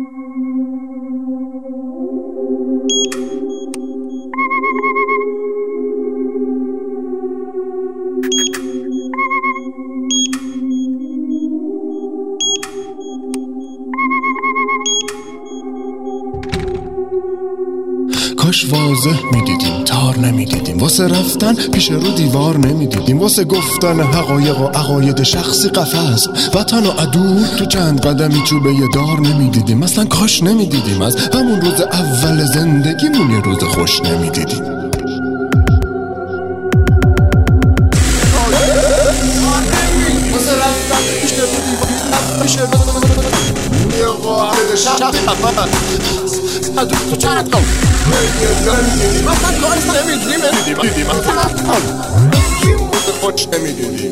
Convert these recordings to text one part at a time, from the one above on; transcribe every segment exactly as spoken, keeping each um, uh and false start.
کاش واضح میدیدیم، تار نمیدیدیم، واسه رفتن پیش رو دیوار نمیدیدیم، واسه گفتن حقایق و عقاید شخصی قفس، وطن و عدو تو چند قدمی چوبه دار نمیدیدیم. مثلا کاش نمیدیدیم از همون روز اول زندگیمون یه روز خوش نمیدیدیم. واسه رفتن پیش رو دیوار پیش رو شخصی قفس، عدو تو چند قدم مثلا کاش نمیدیدیم دیدیم خوش نمیدیدیم.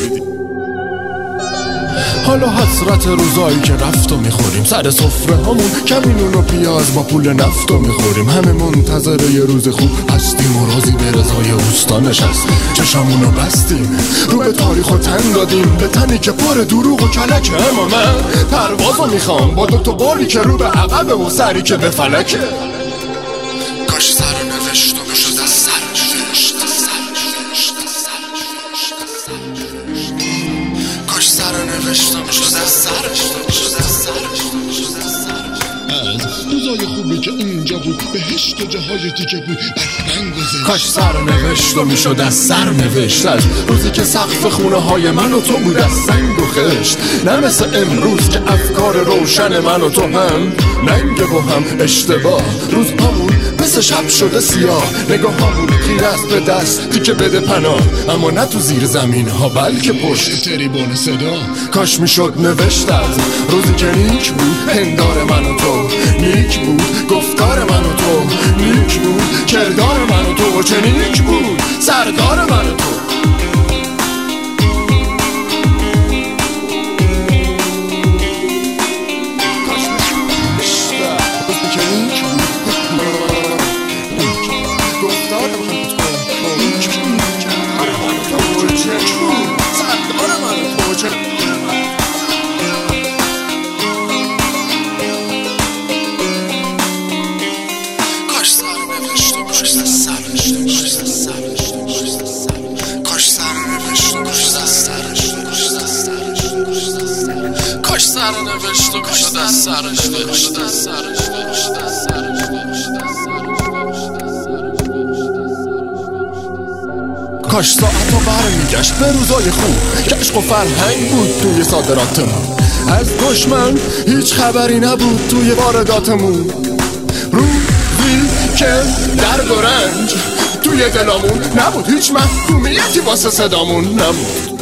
حالا حسرت روزایی که رفت و میخوریم، سر سفره همون کمی نون و پیاز با پول نفت و میخوریم. همه منتظر یه روز خوب هستیم و راضی به رضای اوستا نشستیم، چشمونو بستیم رو به تاریخ و تن دادیم، به تنی که پر دروغ و کلکه. اما من پروازو میخوام با دوتا بالی که رو به عقبه و سری که به فلکه. کاش سر نوشت و میشد از سر نوشت، کاش سر نوشت و میشد از سر از روزای خوبی که اونجا بود، بهشت و جاهای دیگه بود برنگ گذشت. کاش سر نوشت و میشد از سر نوشت، از روزی که سقف خونه های من و تو بود از سنگ و خشت. نه مثل امروز که افکار روشن من و تو هم ننگ و هم اشتباه. روز همون مثل شب شده سیاه، نگاه همون خیره است به دستی که بده پناه، اما نه تو زیر زمین ها بلکه پشت تریبون صدا. کاش میشد نوشت از روزی که نیک بود پندار من و تو، نیک بود گفتار من و تو، نیک بود کردار من و تو، و چه نیک بود سردار من و تو. کاش سر نوشت و کشت از سرش داشت از سرش داشت از سرش کاش ساعت و بر میگشت به روزای خوب که عشق و فرهنگ بود توی صادراتمون، از دشمن هیچ خبری نبود توی وارداتمون. روزی که درد و رنج توی دلامون نبود، هیچ محکومیتی واسه صدامون نبود.